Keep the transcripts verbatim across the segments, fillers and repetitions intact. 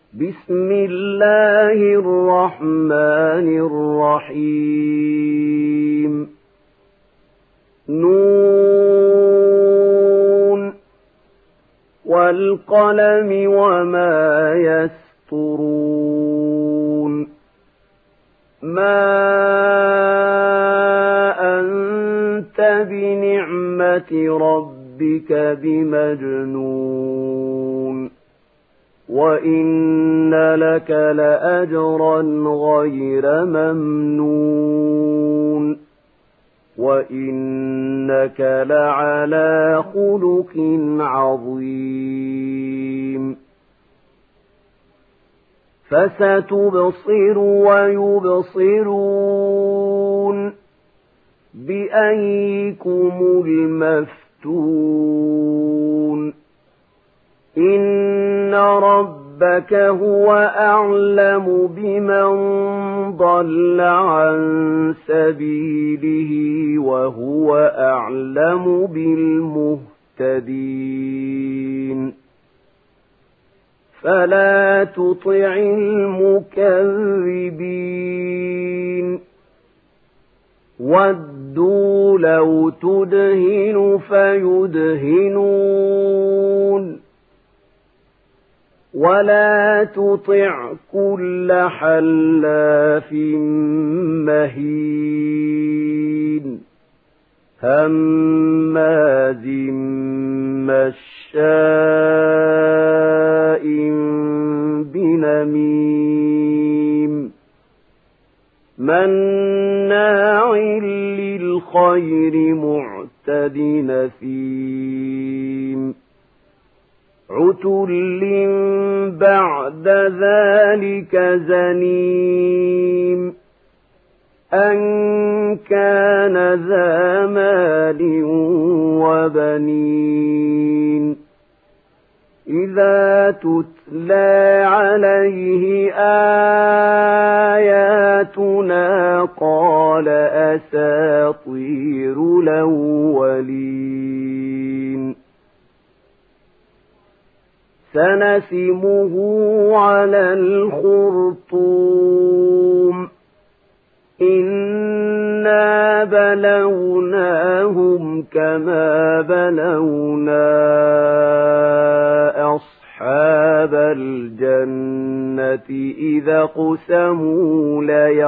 بسم الله الرحمن الرحيم نون والقلم وما يسطرون ما أنت بنعمة ربك بمجنون وإن لك لأجرا غير ممنون وإنك لعلى خلق عظيم فستبصر ويبصرون بأيكم المفتون إن ربك هو أعلم بمن ضل عن سبيله وهو أعلم بالمهتدين فلا تطع المكذبين ودوا لو تدهن فيدهنون ولا تطع كل حلاف مهين هماز مشاء بنميم مناع للخير معتد نثيم عتل بعد ذلك زنيم أن كان ذا مال وبنين إذا تتلى عليه آياتنا قال أساطير الأولين سنسمه على الخرطوم إنا بلوناهم كما بلونا أصحاب الجنة إذا قسموا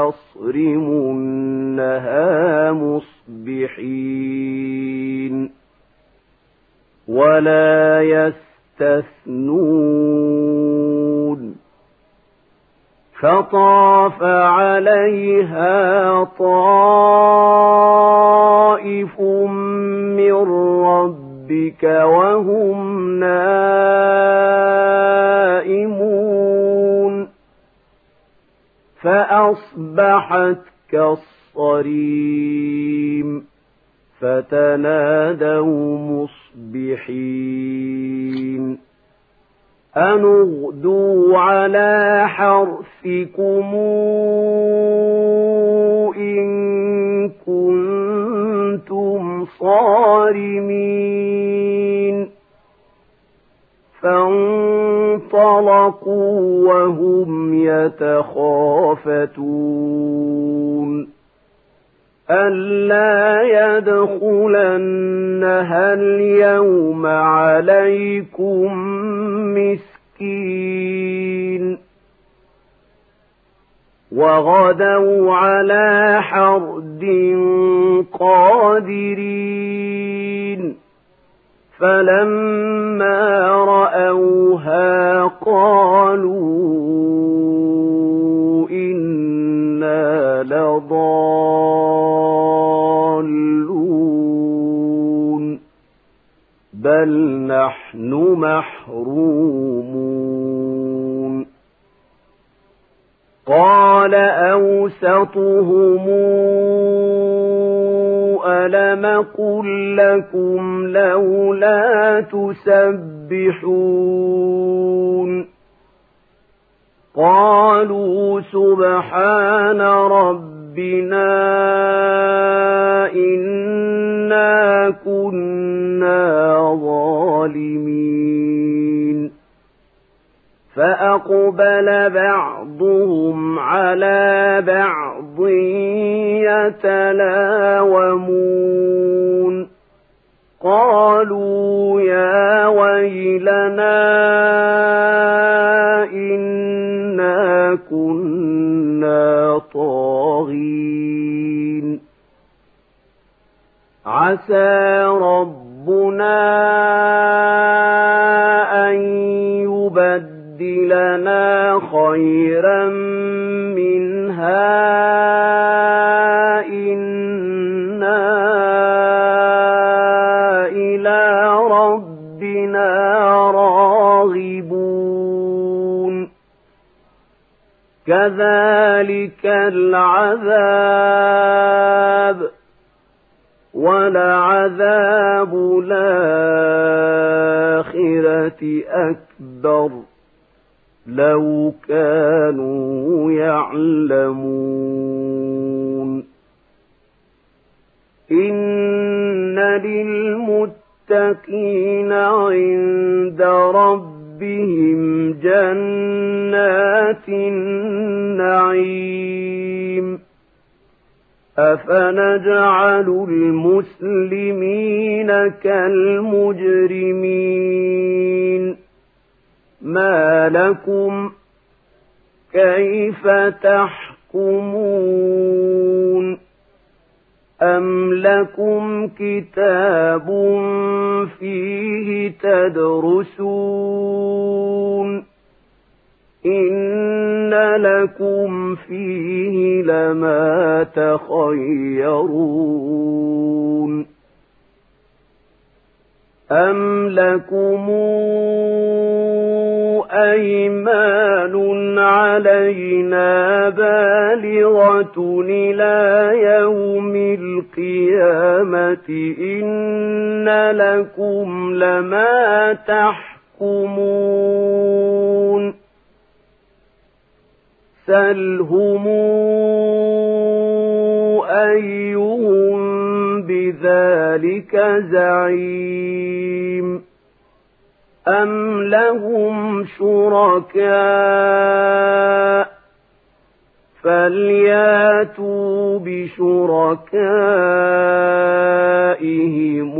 ليصرمنها مصبحين ولا يستثنون فطاف عليها طائف من ربك وهم نائمون فأصبحت كالصريم فتنادوا مصبحين أن اغدوا على حرثكم إن كنتم صارمين فانطلقوا وهم يتخافتون ألا يدخلنها اليوم عليكم مسكين وغدوا على حرد قادرين فلما رأوها قالوا إنا لضالون بل نحن محرومون قال أوسطهم ألم قل لكم لولا تسبحون قالوا سبحان ربنا إنا كنا ظالمين فأقبل بعضهم على بعض يتلاومون قالوا يا ويلنا إنا كنا طاغين عسى ربنا أن يبدلنا خيرا منها إنا إلى ربنا راغبون كذلك العذاب ولعذاب الآخرة أكبر لو كانوا يعلمون إن للمتقين عند ربهم جنات النعيم أفنجعل المسلمين كالمجرمين ما لكم كيف تحكمون أم لكم كتاب فيه تدرسون إن لكم فيه لما تخيرون أم لكم أيمان علينا بالغة إلى يوم القيامة إن لكم لما تحكمون سلهم أيهم بذلك زعيم أم لهم شركاء فلياتوا بشركائهم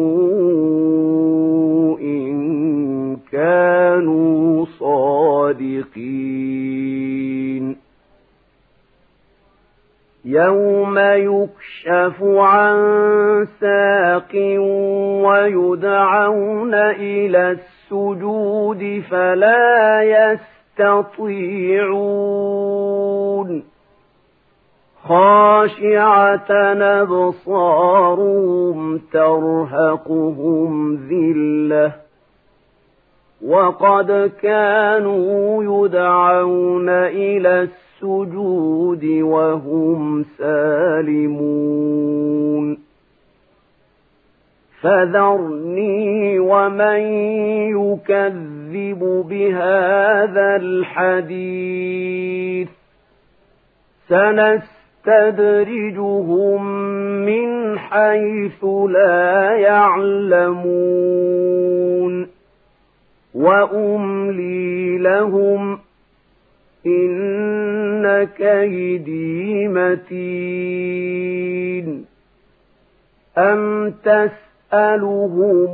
إن كانوا صادقين يوم يكشف عن ساق ويدعون إلى السجود فلا يستطيعون خاشعة أبصارهم ترهقهم ذلة وقد كانوا يدعون إلى السجود وهم سالمون فذرني ومن يكذب بهذا الحديث سنستدرجهم من حيث لا يعلمون وأملي لهم إن كيدي متين أم تسألهم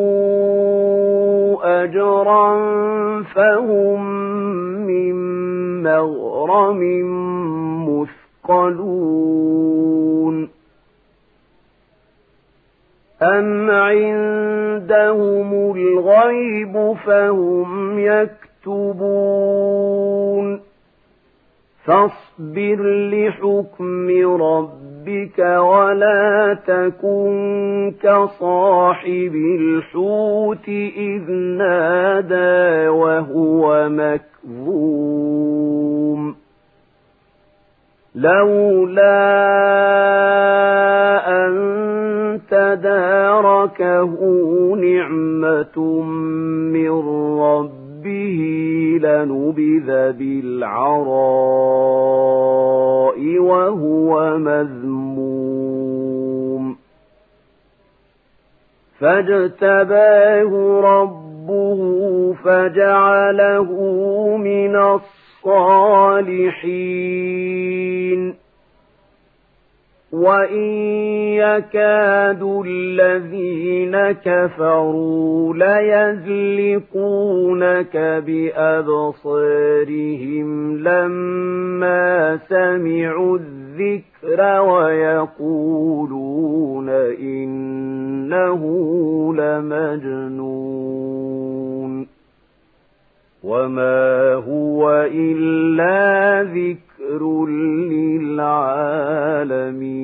أجرا فهم من مغرم مثقلون أم عندهم الغيب فهم يكتبون فاصبر لحكم ربك ولا تكن كصاحب الحوت إذ نادى وهو مكظوم لولا أن تداركه نعمة من ربه لنبذ بالعراء وهو مذموم فاجتباه ربه فجعله من الصالحين وإن يكاد الذين كفروا ليزلقونك بأبصارهم لما سمعوا الذكر ويقولون إنه لمجنون وما هو إلا ذكر للعالمين